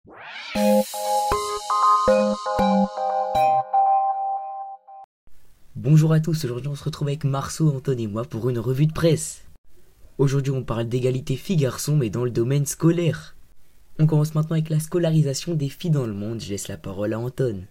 Bonjour à tous, aujourd'hui on se retrouve avec Marceau, Antoine et moi pour une revue de presse. Aujourd'hui on parle d'égalité filles-garçons mais dans le domaine scolaire. On commence maintenant avec la scolarisation des filles dans le monde, je laisse la parole à Antoine.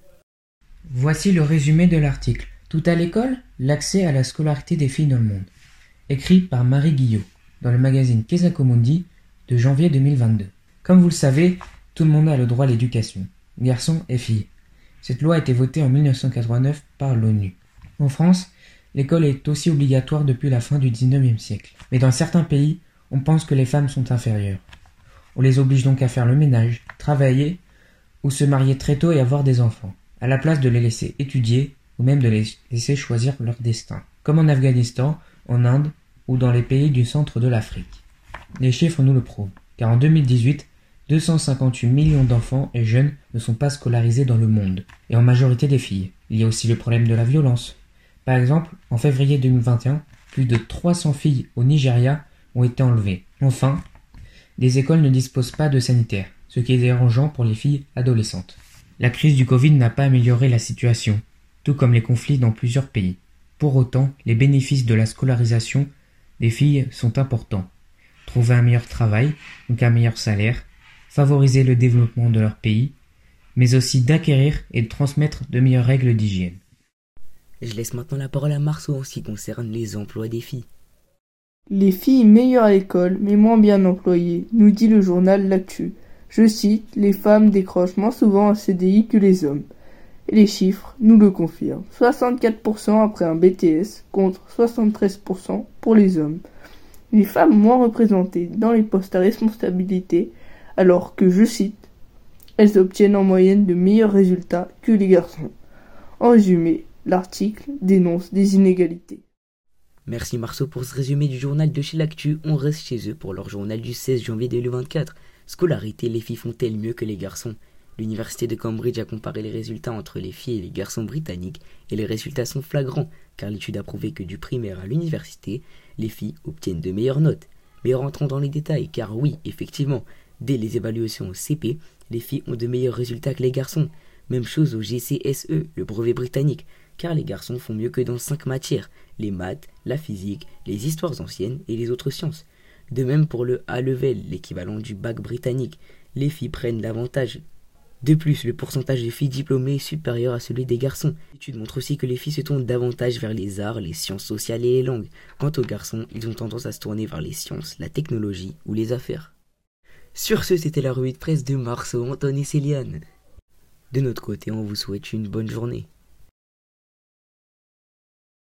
Voici le résumé de l'article. Tout à l'école, l'accès à la scolarité des filles dans le monde. Écrit par Marie Guillot, dans le magazine Kesako Mundi de janvier 2022. Comme vous le savez, tout le monde a le droit à l'éducation, garçons et filles. Cette loi a été votée en 1989 par l'ONU. En France, l'école est aussi obligatoire depuis la fin du 19e siècle. Mais dans certains pays, on pense que les femmes sont inférieures. On les oblige donc à faire le ménage, travailler ou se marier très tôt et avoir des enfants, à la place de les laisser étudier ou même de les laisser choisir leur destin, comme en Afghanistan, en Inde ou dans les pays du centre de l'Afrique. Les chiffres nous le prouvent, car en 2018, 258 millions d'enfants et jeunes ne sont pas scolarisés dans le monde, et en majorité des filles. Il y a aussi le problème de la violence. Par exemple, en février 2021, plus de 300 filles au Nigeria ont été enlevées. Enfin, les écoles ne disposent pas de sanitaires, ce qui est dérangeant pour les filles adolescentes. La crise du Covid n'a pas amélioré la situation, tout comme les conflits dans plusieurs pays. Pour autant, les bénéfices de la scolarisation des filles sont importants. Trouver un meilleur travail, donc un meilleur salaire, favoriser le développement de leur pays, mais aussi d'acquérir et de transmettre de meilleures règles d'hygiène. Je laisse maintenant la parole à Marceau en ce qui concerne les emplois des filles. Les filles meilleures à l'école, mais moins bien employées, nous dit le journal L'Actu. Je cite, les femmes décrochent moins souvent un CDI que les hommes. Et les chiffres nous le confirment. 64% après un BTS contre 73% pour les hommes. Les femmes moins représentées dans les postes à responsabilité, alors que, je cite, elles obtiennent en moyenne de meilleurs résultats que les garçons. En résumé, l'article dénonce des inégalités. Merci Marceau pour ce résumé du journal de chez l'Actu. On reste chez eux pour leur journal du 16 janvier 2024. Scolarité, les filles font-elles mieux que les garçons? L'université de Cambridge a comparé les résultats entre les filles et les garçons britanniques et les résultats sont flagrants car l'étude a prouvé que du primaire à l'université, les filles obtiennent de meilleures notes. Mais rentrons dans les détails car oui, effectivement, dès les évaluations au CP, les filles ont de meilleurs résultats que les garçons. Même chose au GCSE, le brevet britannique, car les garçons font mieux que dans 5 matières, les maths, la physique, les histoires anciennes et les autres sciences. De même pour le A-Level, l'équivalent du bac britannique, les filles prennent l'avantage. De plus, le pourcentage de filles diplômées est supérieur à celui des garçons. L'étude montre aussi que les filles se tournent davantage vers les arts, les sciences sociales et les langues. Quant aux garçons, ils ont tendance à se tourner vers les sciences, la technologie ou les affaires. Sur ce, c'était la revue de presse de Marceau, Antoine et Céliane. De notre côté, on vous souhaite une bonne journée.